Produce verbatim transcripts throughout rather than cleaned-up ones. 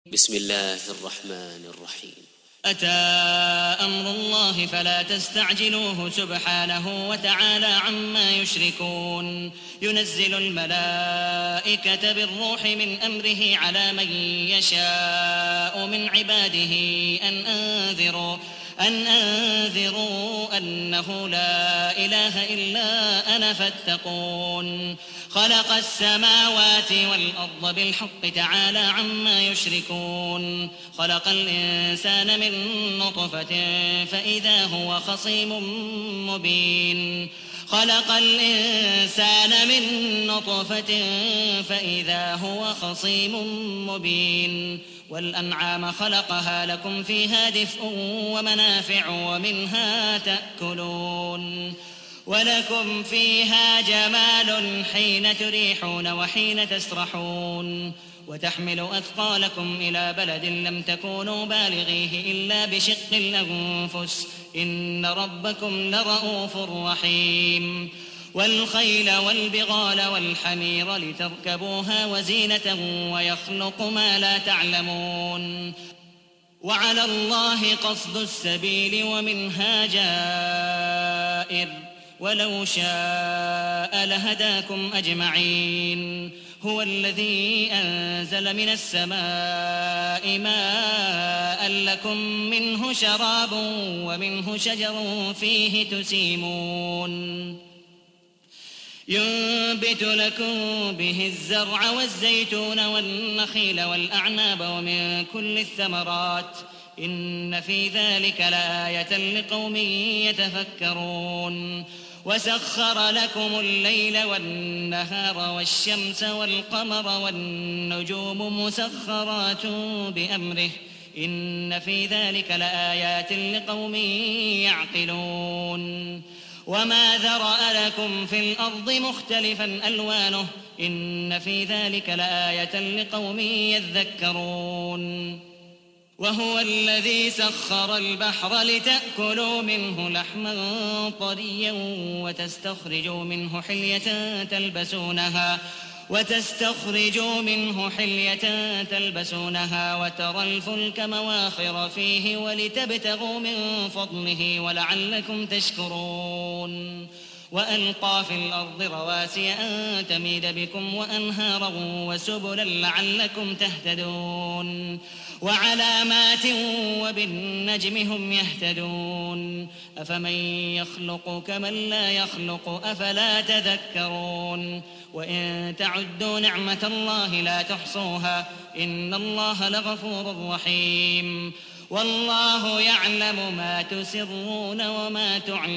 بسم الله الرحمن الرحيم. أتى أمر الله فلا تستعجلوه سبحانه وتعالى عما يشركون. ينزل الملائكة بالروح من أمره على من يشاء من عباده أن أنذروا أن أنذروا أنه لا إله إلا أنا فاتقون. خلق السماوات والأرض بالحق تعالى عما يشركون. خلق الإنسان من نطفة فإذا هو خصيم مبين خلق الإنسان من نطفة فإذا هو خصيم مبين والأنعام خلقها لكم فيها دفء ومنافع ومنها تأكلون ولكم فيها جمال حين تريحون وحين تسرحون وتحمل أثقالكم إلى بلد لم تكونوا بالغيه إلا بشق الأنفس إن ربكم لرؤوف رحيم. والخيل والبغال والحمير لتركبوها وزينة ويخلق ما لا تعلمون وعلى الله قصد السبيل ومنها جائر ولو شاء لهداكم أجمعين. هو الذي أنزل من السماء ماء لكم منه شراب ومنه شجر فيه تسيمون ينبت لكم به الزرع والزيتون والنخيل والأعناب ومن كل الثمرات إن في ذلك لآية لقوم يتفكرون. وسخر لكم الليل والنهار والشمس والقمر والنجوم مسخرات بأمره إن في ذلك لآيات لقوم يعقلون. وما ذرأ لكم في الأرض مختلفا ألوانه إن في ذلك لآية لقوم يذكرون. وهو الذي سخر البحر لتأكلوا منه لحما طريا وتستخرجوا منه حلية تلبسونها وتستخرجوا منه حلية تلبسونها وترى الفلك مواخر فيه ولتبتغوا من فضله ولعلكم تشكرون. وألقى في الأرض رواسي أن تميد بكم وأنهارا وسبلا لعلكم تهتدون وعلامات وبالنجم هم يهتدون. أفمن يخلق كمن لا يخلق أفلا تذكرون. وإن تعدوا نعمة الله لا تحصوها إن الله لغفور رحيم. والله يعلم ما تسرون وما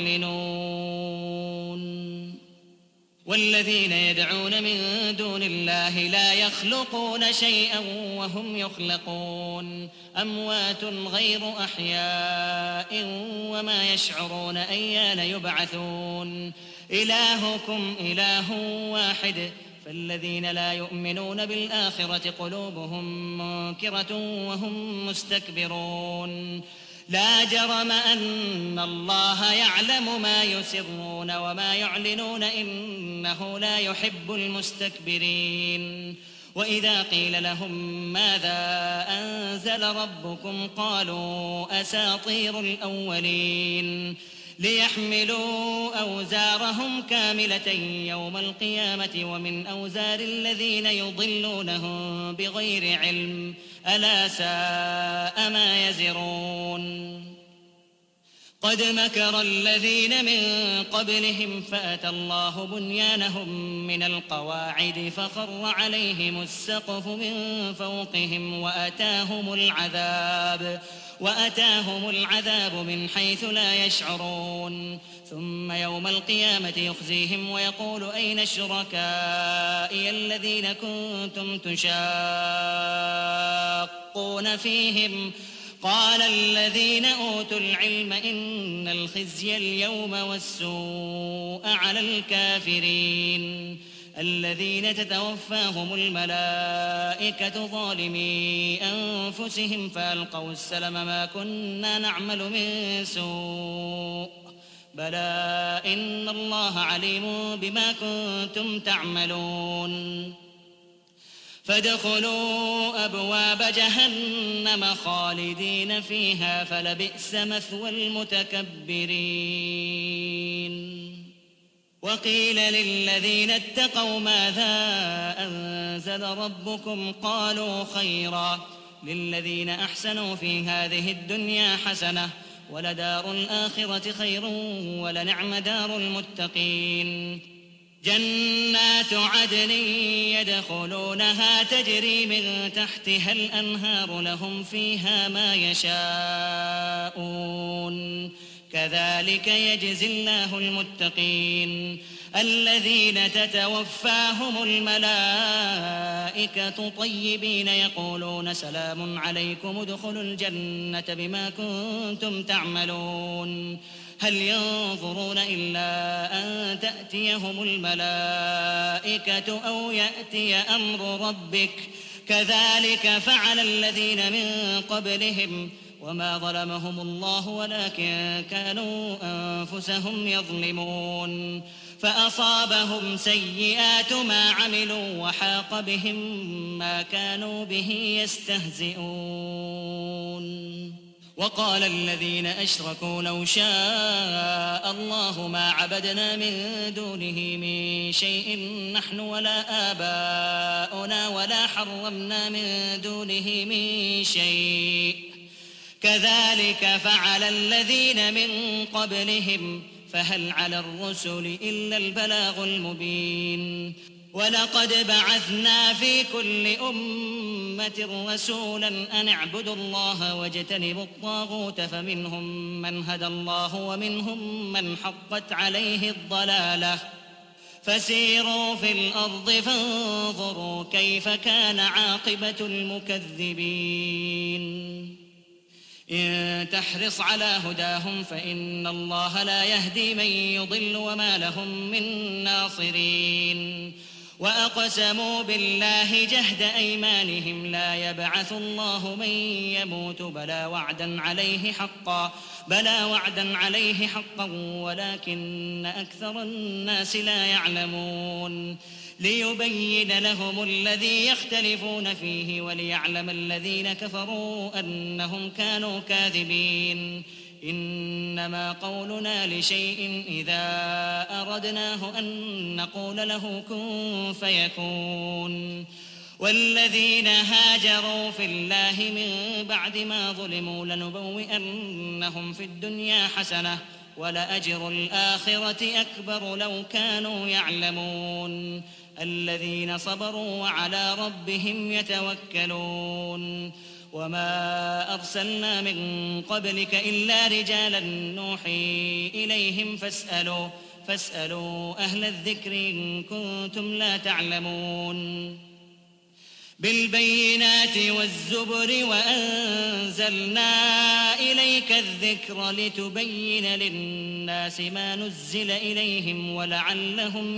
تعلنون. والذين يدعون من دون الله لا يخلقون شيئا وهم يخلقون أموات غير أحياء وما يشعرون أيان يبعثون. إلهكم إله واحد فالذين لا يؤمنون بالآخرة قلوبهم منكرة وهم مستكبرون. لا جرم أن الله يعلم ما يسرون وما يعلنون إنه لا يحب المستكبرين. وإذا قيل لهم ماذا أنزل ربكم قالوا أساطير الأولين ليحملوا أوزارهم كاملة يوم القيامة ومن أوزار الذين يضلونهم بغير علم ألا ساء ما يزرون. قد مكر الذين من قبلهم فأتى الله بنيانهم من القواعد فخر عليهم السقف من فوقهم وأتاهم العذاب وأتاهم العذاب من حيث لا يشعرون. ثم يوم القيامة يخزيهم ويقول أين شركائي الذين كنتم تشاقون فيهم قال الذين أوتوا العلم إن الخزي اليوم والسوء على الكافرين الذين تتوفاهم الملائكة ظالمي أنفسهم فألقوا السلم ما كنا نعمل من سوء بلى إن الله عليم بما كنتم تعملون. فادخلوا أبواب جهنم خالدين فيها فلبئس مثوى المتكبرين. وقيل للذين اتقوا ماذا أنزل ربكم قالوا خيرا للذين أحسنوا في هذه الدنيا حسنة ولدار الآخرة خير ولنعم دار المتقين. جنات عدن يدخلونها تجري من تحتها الأنهار لهم فيها ما يشاءون كذلك يجزي الله المتقين. الذين تتوفاهم الملائكة طيبين يقولون سلام عليكم ادخلوا الجنة بما كنتم تعملون. هل ينظرون إلا أن تأتيهم الملائكة أو يأتي أمر ربك كذلك فعل الذين من قبلهم وما ظلمهم الله ولكن كانوا أنفسهم يظلمون. فأصابهم سيئات ما عملوا وحاق بهم ما كانوا به يستهزئون. وقال الذين أشركوا لو شاء الله ما عبدنا من دونه من شيء نحن ولا آباؤنا ولا حرمنا من دونه من شيء كذلك فعل الذين من قبلهم فهل على الرسل إلا البلاغ المبين. ولقد بعثنا في كل أمة رسولا أن اعبدوا الله واجتنبوا الطاغوت فمنهم من هدى الله ومنهم من حقت عليه الضلالة فسيروا في الأرض فانظروا كيف كان عاقبة المكذبين. إن تحرص على هداهم فإن الله لا يهدي من يضل وما لهم من ناصرين. وأقسموا بالله جهد أيمانهم لا يبعث الله من يموت بلى وعدا عليه حقا بلى وعدا عليه حقا ولكن أكثر الناس لا يعلمون. ليبين لهم الذي يختلفون فيه وليعلم الذين كفروا أنهم كانوا كاذبين. إنما قولنا لشيء إذا أردناه أن نقول له كن فيكون. والذين هاجروا في الله من بعد ما ظلموا لنبوئنهم في الدنيا حسنة ولأجر الآخرة أكبر لو كانوا يعلمون. الذين صبروا وعلى ربهم يتوكلون. وما أرسلنا من قبلك إلا رجالا نوحي إليهم فاسألوا فاسألوا أهل الذكر إن كنتم لا تعلمون. بالبينات والزبر وأنزلنا إليك الذكر لتبين للناس ما نزل إليهم ولعلهم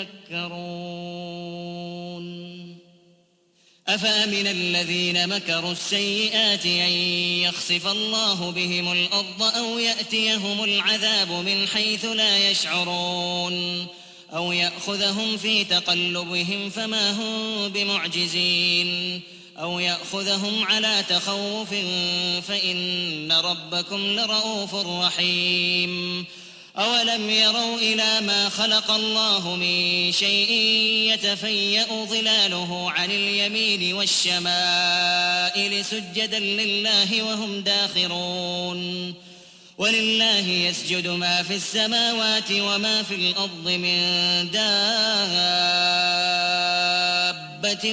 يتفكرون. أفأمن الذين مكروا السيئات أن يخسف الله بهم الأرض أو يأتيهم العذاب من حيث لا يشعرون أو يأخذهم في تقلبهم فما هم بمعجزين أو يأخذهم على تخوف فإن ربكم لرؤوف رحيم. أولم يروا إلى ما خلق الله من شيء يتفيأ ظلاله عن اليمين والشمائل سجدا لله وهم داخرون. ولله يسجد ما في السماوات وما في الأرض من دابة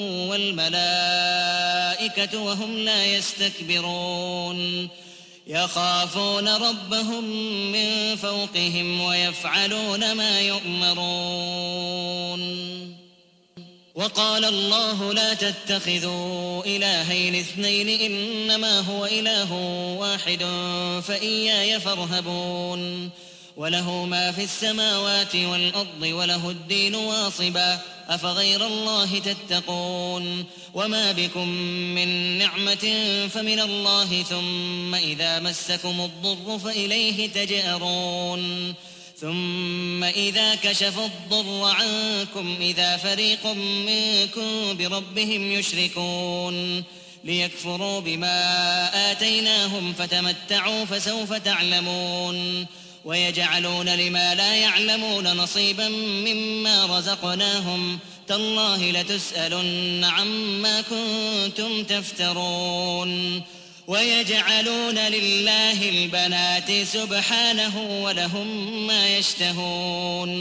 والملائكة وهم لا يستكبرون. يخافون ربهم من فوقهم ويفعلون ما يؤمرون. وقال الله لا تتخذوا إلهين اثنين إنما هو إله واحد فإياي فارهبون. وله ما في السماوات والأرض وله الدين واصبا أفغير الله تتقون. وما بكم من نعمة فمن الله ثم إذا مسكم الضر فإليه تجأرون. ثم إذا كشف الضر عنكم إذا فريق منكم بربهم يشركون ليكفروا بما آتيناهم فتمتعوا فسوف تعلمون ويجعلون لما لا يعلمون نصيبا مما رزقناهم تالله لتسألن عما كنتم تفترون ويجعلون لله البنات سبحانه ولهم ما يشتهون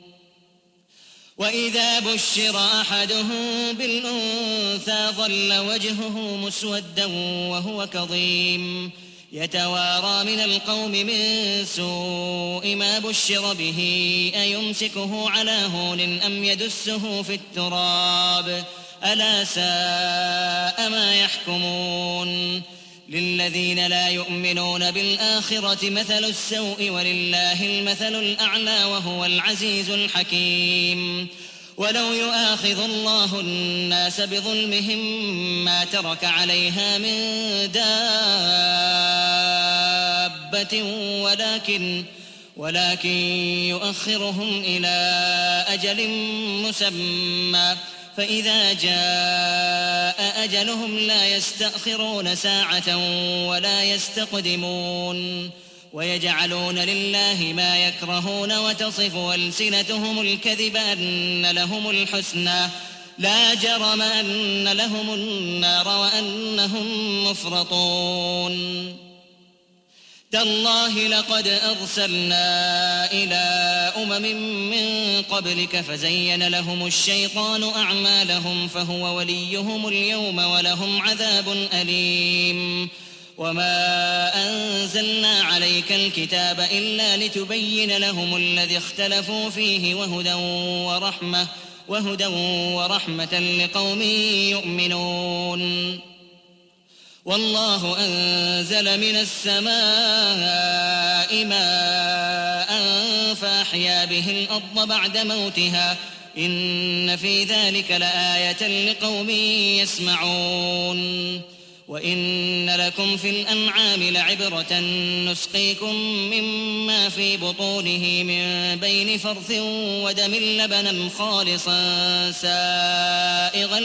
وإذا بشر أحدهم بالأنثى ظل وجهه مسودا وهو كظيم يتوارى من القوم من سوء ما بشر به أيمسكه على هون أم يدسه في التراب ألا ساء ما يحكمون للذين لا يؤمنون بالآخرة مثل السوء ولله المثل الأعلى وهو العزيز الحكيم ولو يؤاخذ الله الناس بظلمهم ما ترك عليها من دابة ولكن ولكن يؤخرهم إلى أجل مسمى فإذا جاء أجلهم لا يستأخرون ساعة ولا يستقدمون ويجعلون لله ما يكرهون وتصف ألسنتهم الكذب أن لهم الحسنى لا جرم أن لهم النار وأنهم مفرطون تالله لقد أرسلنا إلى أمم من قبلك فزين لهم الشيطان أعمالهم فهو وليهم اليوم ولهم عذاب أليم وما أنزلنا عليك الكتاب إلا لتبين لهم الذي اختلفوا فيه وهدى ورحمة وهدى ورحمة لقوم يؤمنون والله أنزل من السماء ماء فأحيا به الأرض بعد موتها إن في ذلك لآية لقوم يسمعون وإن لكم في الأنعام لعبرة نسقيكم مما في بطونه من بين فرث ودم لبنا خالصا سائغا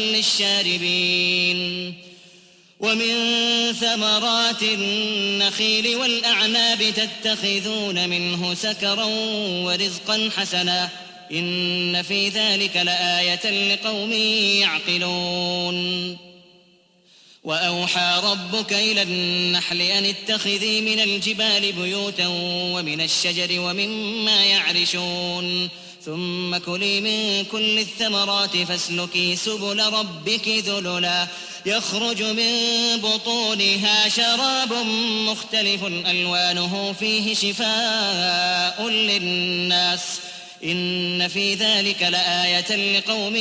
للشاربين ومن ثمرات النخيل والأعناب تتخذون منه سكرا ورزقا حسنا إن في ذلك لآية لقوم يعقلون وأوحى ربك إلى النحل أن اتخذي من الجبال بيوتا ومن الشجر ومما يعرشون ثم كلي من كل الثمرات فاسلكي سبل ربك ذللا يخرج من بطونها شراب مختلف ألوانه فيه شفاء للناس إن في ذلك لآية لقوم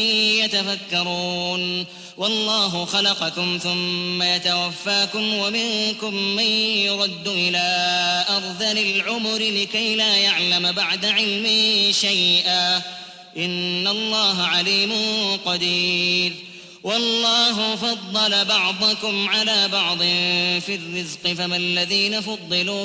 يتفكرون والله خلقكم ثم يتوفاكم ومنكم من يرد إلى أرذل العمر لكي لا يعلم بعد علم شيئا إن الله عليم قدير والله فضل بعضكم على بعض في الرزق فما الذين فضلوا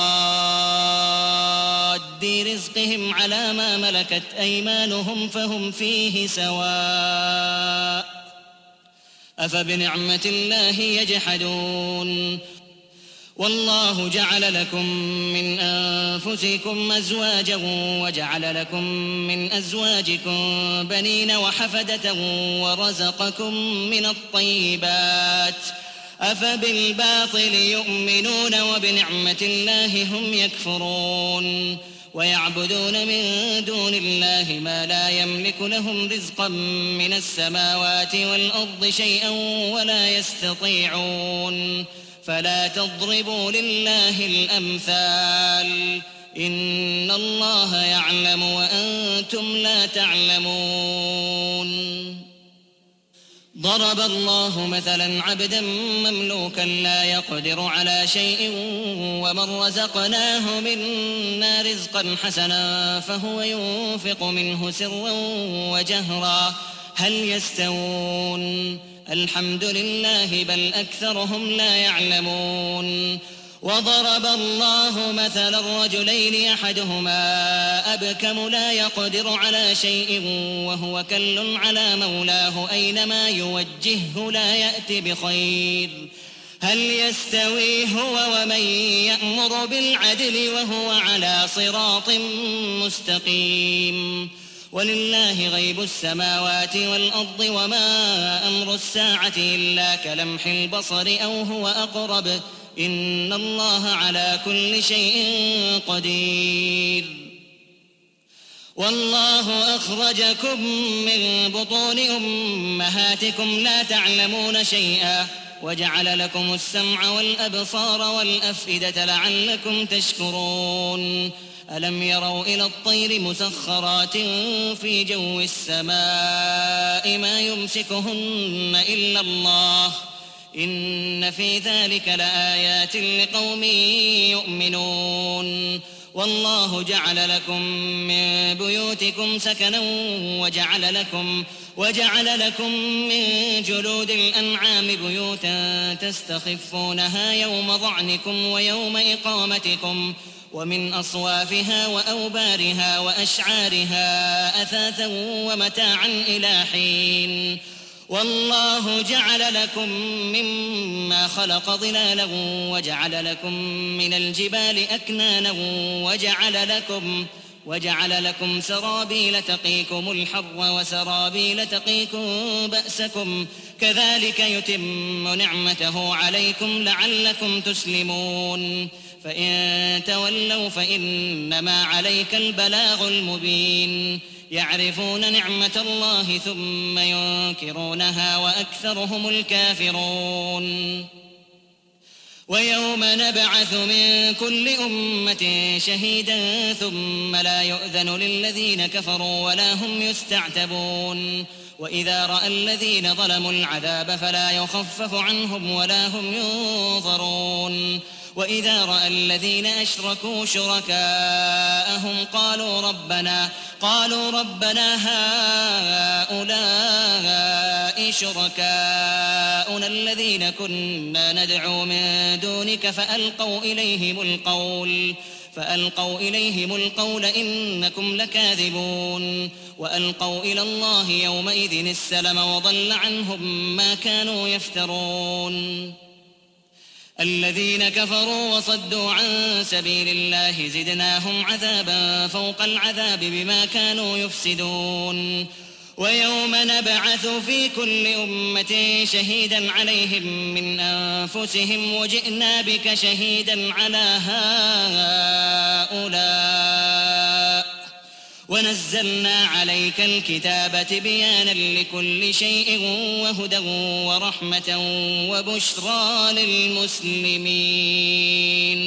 براد رزقهم على ما ملكت أيمانهم فهم فيه سواء أفبنعمة الله يجحدون والله جعل لكم من أنفسكم أزواجا وجعل لكم من أزواجكم بنين وحفدة ورزقكم من الطيبات أفبالباطل يؤمنون وبنعمة الله هم يكفرون ويعبدون من دون الله ما لا يملك لهم رزقا من السماوات والأرض شيئا ولا يستطيعون فلا تضربوا لله الأمثال إن الله يعلم وأنتم لا تعلمون ضرب الله مثلا عبدا مملوكا لا يقدر على شيء ومن رزقناه منا رزقا حسنا فهو ينفق منه سرا وجهرا هل يستوون الحمد لله بل أكثرهم لا يعلمون وضرب الله مثلا رجلين أحدهما أبكم لا يقدر على شيء وهو كل على مولاه أينما يوجهه لا يأتي بخير هل يستوي هو ومن يأمر بالعدل وهو على صراط مستقيم ولله غيب السماوات والأرض وما أمر الساعة إلا كلمح البصر أو هو أقرب إن الله على كل شيء قدير والله أخرجكم من بطون أمهاتكم لا تعلمون شيئا وجعل لكم السمع والأبصار والأفئدة لعلكم تشكرون ألم يروا إلى الطير مسخرات في جو السماء ما يمسكهن إلا الله إن في ذلك لآيات لقوم يؤمنون والله جعل لكم من بيوتكم سكنا وجعل لكم وجعل لكم من جلود الأنعام بيوتا تستخفونها يوم ظعنكم ويوم إقامتكم ومن أصوافها وأوبارها وأشعارها أثاثا ومتاعا إلى حين والله جعل لكم مما خلق ظلالا وجعل لكم من الجبال أكنانا وجعل لكم وجعل لكم سرابيل تقيكم الحر وسرابيل تقيكم بأسكم كذلك يتم نعمته عليكم لعلكم تسلمون فإن تولوا فإنما عليك البلاغ المبين يعرفون نعمة الله ثم ينكرونها وأكثرهم الكافرون ويوم نبعث من كل أمة شهيدا ثم لا يؤذن للذين كفروا ولا هم يستعتبون وإذا رأى الذين ظلموا العذاب فلا يخفف عنهم ولا هم ينظرون وإذا رأى الذين أشركوا شركاءهم قالوا ربنا قالوا ربنا هؤلاء شركاؤنا الذين كنا ندعو من دونك فألقوا إليهم القول فألقوا إليهم القول إنكم لكاذبون وألقوا إلى الله يومئذ السلم وضل عنهم ما كانوا يفترون الذين كفروا وصدوا عن سبيل الله زدناهم عذابا فوق العذاب بما كانوا يفسدون ويوم نبعث في كل أمة شهيدا عليهم من أنفسهم وجئنا بك شهيدا على هؤلاء ونزلنا عليك الكتاب تبيانا لكل شيء وهدى ورحمة وبشرى للمسلمين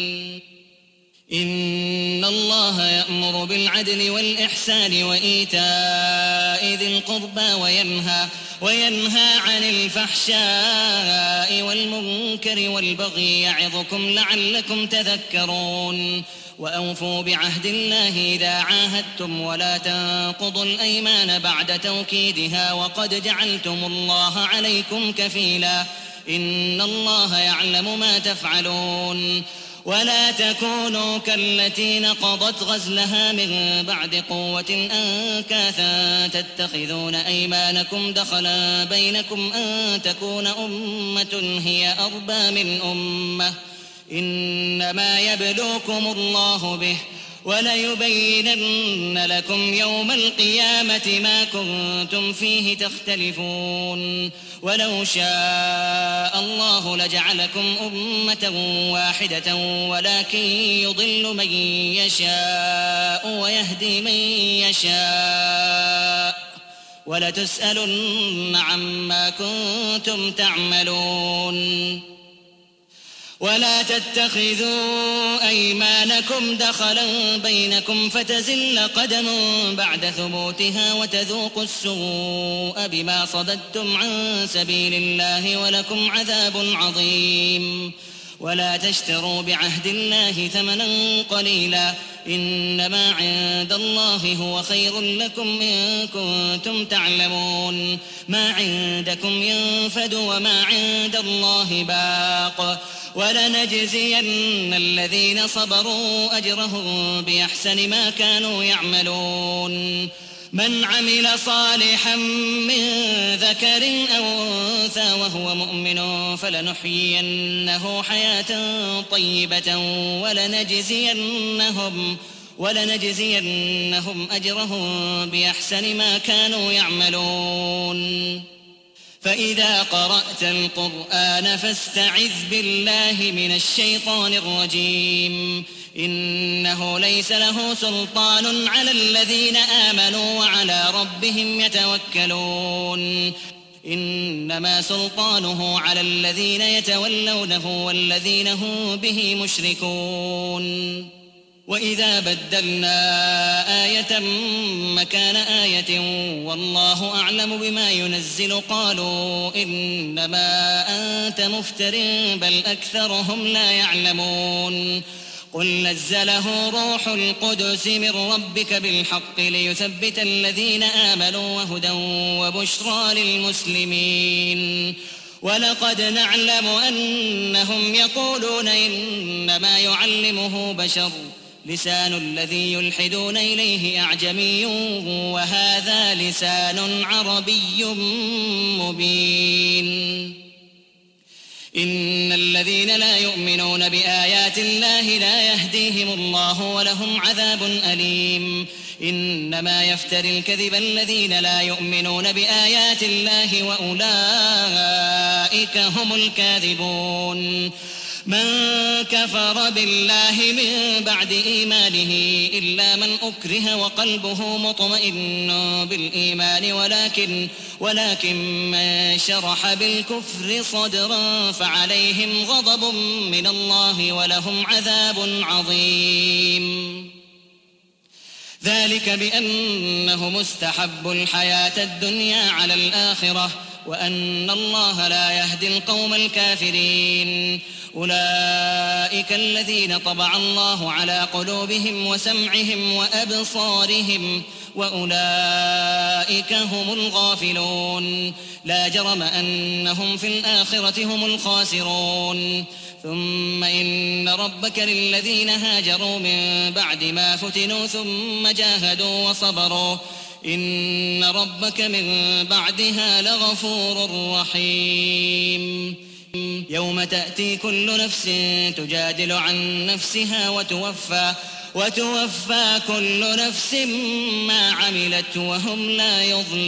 إن الله يأمر بالعدل والإحسان وإيتاء ذي القربى وينهى وينهى عن الفحشاء والمنكر والبغي يعظكم لعلكم تذكرون وأوفوا بعهد الله إذا عاهدتم ولا تنقضوا الأيمان بعد توكيدها وقد جعلتم الله عليكم كفيلا إن الله يعلم ما تفعلون ولا تكونوا كالتي نقضت غزلها من بعد قوة أنكاثا تتخذون أيمانكم دخلا بينكم أن تكون أمة هي أربى من أمة إنما يبلوكم الله به وليبينن لكم يوم القيامة ما كنتم فيه تختلفون ولو شاء الله لجعلكم أمة واحدة ولكن يضل من يشاء ويهدي من يشاء ولتسألن عما كنتم تعملون ولا تتخذوا أيمانكم دخلا بينكم فتزل قدم بعد ثبوتها وتذوقوا السوء بما صددتم عن سبيل الله ولكم عذاب عظيم ولا تشتروا بعهد الله ثمنا قليلا إنما عند الله هو خير لكم إن كنتم تعلمون ما عندكم ينفد وما عند الله باق ولنجزين الذين صبروا أجرهم بأحسن ما كانوا يعملون من عمل صالحا من ذكر أو أنثى وهو مؤمن فلنحيينه حياة طيبة ولنجزينهم ولنجزينهم أجرهم بأحسن ما كانوا يعملون فإذا قرأت القرآن فاستعذ بالله من الشيطان الرجيم إنه ليس له سلطان على الذين آمنوا وعلى ربهم يتوكلون إنما سلطانه على الذين يتولونه والذين هم به مشركون وإذا بدلنا آية مكان آية والله أعلم بما ينزل قالوا إنما أنت مفتر بل أكثرهم لا يعلمون قل نزله روح القدس من ربك بالحق ليثبت الذين آمنوا وهدى وبشرى للمسلمين ولقد نعلم أنهم يقولون إنما يعلمه بشر لسان الذي يلحدون إليه أعجمي وهذا لسان عربي مبين إن الذين لا يؤمنون بآيات الله لا يهديهم الله ولهم عذاب أليم إنما يفتري الكذب الذين لا يؤمنون بآيات الله وأولئك هم الكاذبون من كفر بالله من بعد إيمانه إلا من أكره وقلبه مطمئن بالإيمان ولكن ولكن من شرح بالكفر صدرا فعليهم غضب من الله ولهم عذاب عظيم ذلك بأنهم استحبوا الحياة الدنيا على الآخرة وأن الله لا يهدي القوم الكافرين أولئك الذين طبع الله على قلوبهم وسمعهم وأبصارهم وأولئك هم الغافلون لا جرم أنهم في الآخرة هم الخاسرون ثم إن ربك للذين هاجروا من بعد ما فتنوا ثم جاهدوا وصبروا إن ربك من بعدها لغفور رحيم يوم تأتي كل نفس تجادل عن نفسها وتوفى وتوفى كل نفس ما عملت وهم لا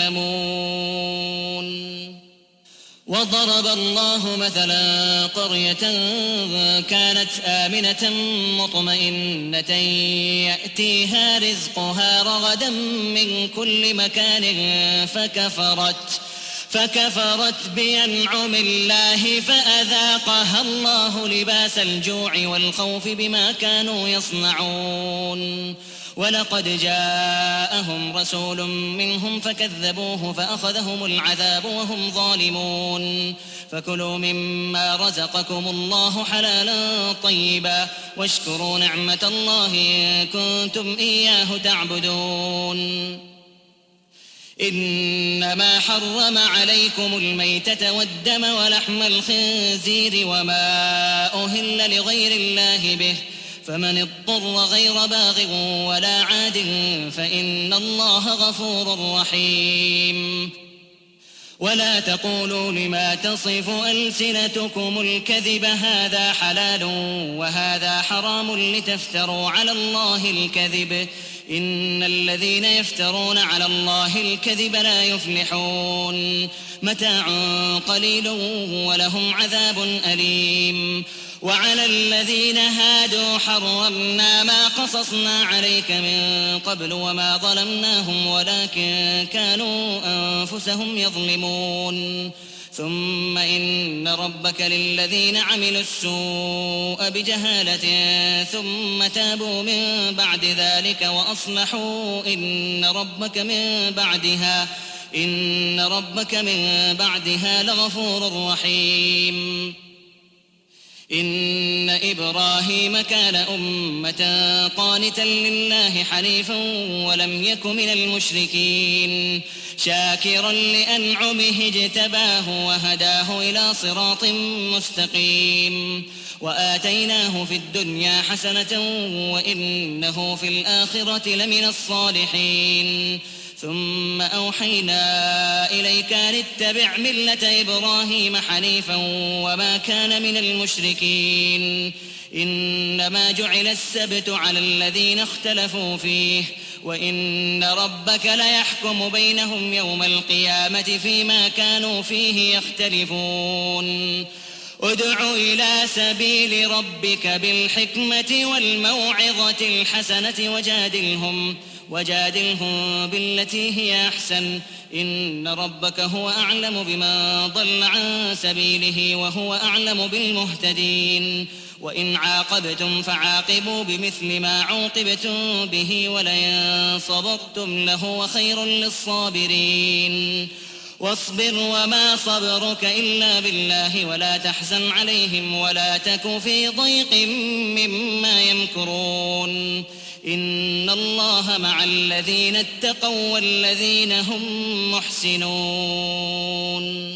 يظلمون وضرب الله مثلا قرية كانت آمنة مطمئنة يأتيها رزقها رغدا من كل مكان فكفرت فكفرت بأنعم الله فأذاقها الله لباس الجوع والخوف بما كانوا يصنعون ولقد جاءهم رسول منهم فكذبوه فأخذهم العذاب وهم ظالمون فكلوا مما رزقكم الله حلالا طيبا واشكروا نعمة الله إن كنتم إياه تعبدون إنما حرم عليكم الميتة والدم ولحم الخنزير وما أهل لغير الله به فمن اضطر غير باغ ولا عاد فإن الله غفور رحيم ولا تقولوا لما تصف ألسنتكم الكذب هذا حلال وهذا حرام لتفتروا على الله الكذب إن الذين يفترون على الله الكذب لا يفلحون متاع قليل ولهم عذاب أليم وعلى الذين هادوا حرمنا ما قصصنا عليك من قبل وما ظلمناهم ولكن كانوا أنفسهم يظلمون ثم إن ربك للذين عملوا السوء بجهالة ثم تابوا من بعد ذلك وأصلحوا إن ربك من بعدها إن ربك من بعدها لغفور رحيم إن إبراهيم كان أمة قانتا لله حنيفا ولم يك من المشركين شاكرا لأنعمه اجتباه وهداه إلى صراط مستقيم وآتيناه في الدنيا حسنة وإنه في الآخرة لمن الصالحين ثم أوحينا إليك أن اتبع ملة إبراهيم حنيفا وما كان من المشركين إنما جعل السبت على الذين اختلفوا فيه وإن ربك ليحكم بينهم يوم القيامة فيما كانوا فيه يختلفون ادع إلى سبيل ربك بالحكمة والموعظة الحسنة وجادلهم وجادلهم بالتي هي أحسن إن ربك هو أعلم بمن ضل عن سبيله وهو أعلم بالمهتدين وإن عاقبتم فعاقبوا بمثل ما عوقبتم به ولئن صبرتم لهو خير للصابرين واصبر وما صبرك إلا بالله ولا تحزن عليهم ولا تك في ضيق مما يمكرون إن الله مع الذين اتقوا والذين هم محسنون